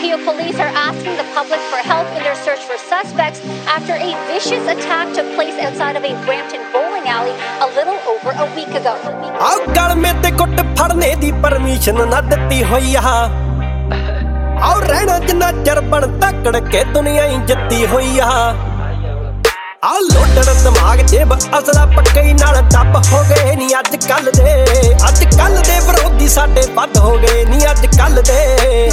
Peel police are asking the public for help in their search for suspects after a vicious attack took place outside of a Brampton bowling alley a little over a week ago. गल में ते गुट फड़ने दी permission ना दित्ती होई आ और रहना जिन्ना चर बन तकड़ के दुनिया ही जित्ती होई आ लोडड़ दिमाग जेब असला पक्के नाल डब हो गए नी अजकल दे विरोधी साडे वध हो गए नी अजकल दे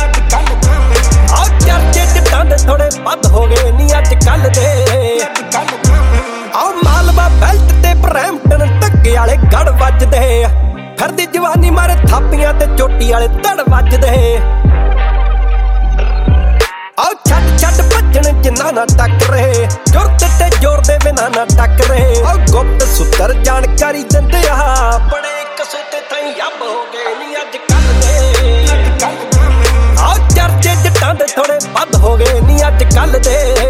चर्चे चिट्टां दे थोड़े वध हो गए नी अजकल दे मालवा बेल्ट ते ब्रैम्पटन धक्के वाले गड़ वजदे फिरदी जवानी मारे थापियां ते चोटी वाले धड़ वजदे छड़ भजन जिन्ना ना टकरे जुरत ते जोर दे बिना ना टकरे गुप्त सुतर जानकारी दिंदे बड़े कसूते ताईं यब हो गए नी अजकल दे चर्चे जट्टां दे थोड़े वध हो गए नी अजकल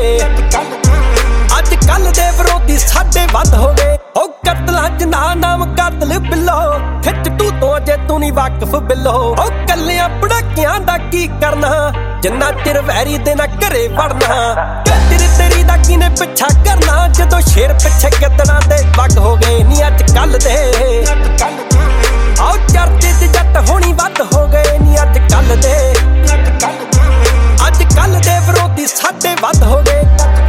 दे विरोधी साडे वध हो गए कतलां च नाम कातल बिल्लो खिच तू तो अजे तू नहीं वाकिफ बिल्लो कलियां पड़ाकियां दा की करना जिन्ना चिर वैरी दे ना घरे वड़ना तेरी दा किने पिछा करना जदों शेर पिछे गिद्दड़ां दे वग हो गए नी अजकल दे चर्चे च जट होनी वध हो गए नी अजकल दे विरोधी साडे वध हो गए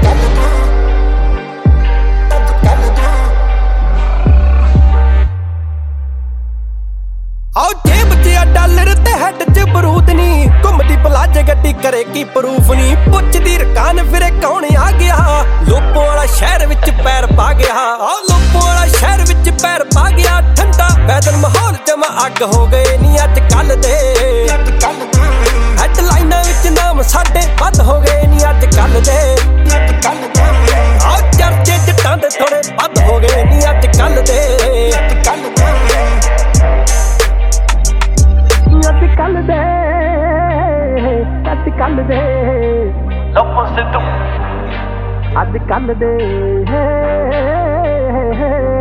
जेब च डॉलर ते हेड च बरूद नी घुमदी पलाजे गड्डी करे की प्रूफ नी पुछदी रकान फिरे कौन आ गया लोपो वाला शहर विच पैर पा गया लोपो वाला शहर विच पैर पा गया ठंडा वैदन माहौल जमा अग हो गए नी अजकल दे हेडलाइनां विच नाम साडे वध हो गए नी अजकल दे चर्चे जट्टां दे थोड़े वध हो गए नी अजकल दे अजकल दे अजकल दे